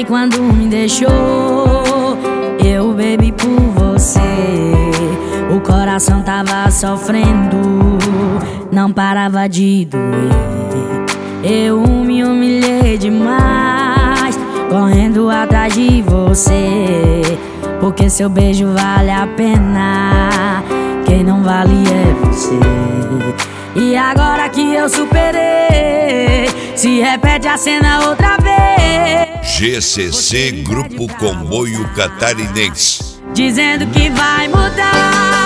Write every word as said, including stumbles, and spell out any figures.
quando me deixou. Eu bebi por você, o coração tava sofrendo, não parava de doer. Eu me humilhei demais, correndo atrás de você, porque seu beijo vale a pena, quem não vale é você. E agora que eu superei, se repete a cena outra vez. G C C Grupo Comboio Catarinense, dizendo que vai mudar.